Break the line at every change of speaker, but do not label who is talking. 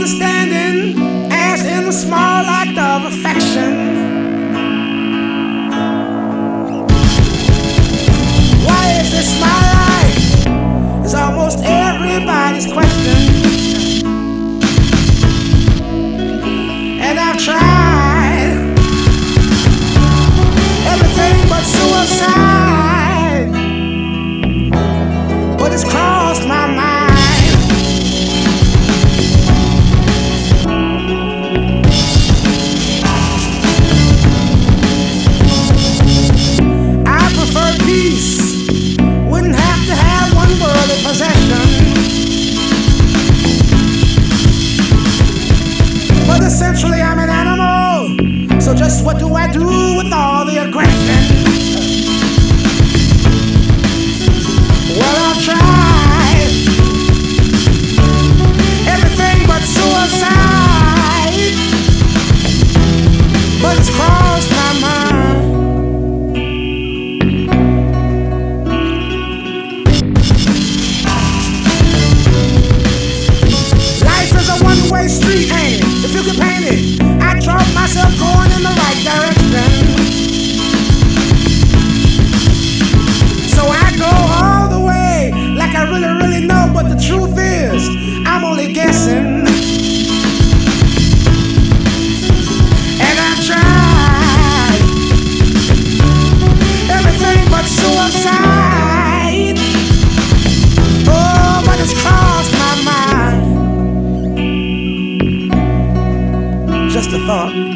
understanding as in a small act of affection. Why is this my life? Is almost everybody's question. And I've tried everything but suicide, but it's crossed my mind. Essentially, I'm an animal, so just what do I do with all the aggression? Well, I've tried everything but suicide, but it's crossed my mind. Life is a one-way street, ain't it? If you could paint it, I drove myself going in the right direction. So I go all the way, like I really, really know, but the truth is, I'm only guessing. And I've tried everything but suicide. Oh, but it's crossed my mind. Just a thought.